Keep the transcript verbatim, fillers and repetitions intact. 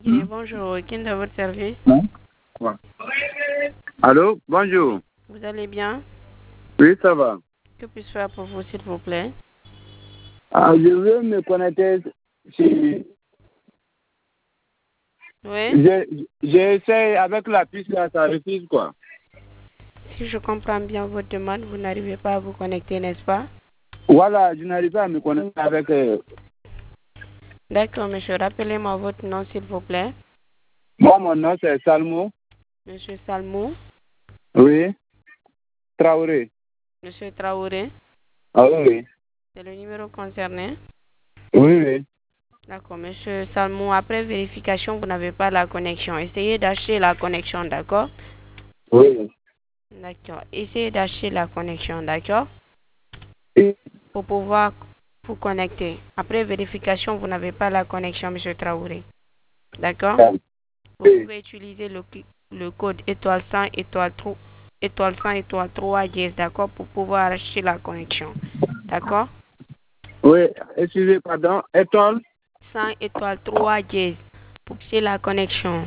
Oui, bonjour, qui est à votre service? Non? Quoi? Allô, bonjour. Vous allez bien? Oui, ça va. Que puis-je faire pour vous, s'il vous plaît? Ah, je veux me connecter. Si... Oui? Je- J'essaie avec la puce là, ça refuse quoi. Si je comprends bien votre demande, vous n'arrivez pas à vous connecter, n'est-ce pas? Voilà, je n'arrive pas à me connecter avec. euh, D'accord, monsieur, rappelez-moi votre nom, s'il vous plaît. Moi, mon nom c'est Salmo. Monsieur Salmou, Oui. Traoré. monsieur Traoré, Ah oui, oui. c'est le numéro concerné. Oui, oui. D'accord, monsieur Salmou, après vérification, vous n'avez pas la connexion. Essayez d'acheter la connexion, d'accord? Oui. D'accord, essayez d'acheter la connexion, d'accord? Et- Pour pouvoir vous connecter. Après vérification, vous n'avez pas la connexion, monsieur Traoré. D'accord? Vous Oui. pouvez utiliser le, le code étoile cent, étoile trois, étoile cent, étoile trois dièse, d'accord, pour pouvoir acheter la connexion. D'accord? Oui. Excusez, pardon. Étoile. cent, étoile trois dièse, pour acheter la connexion.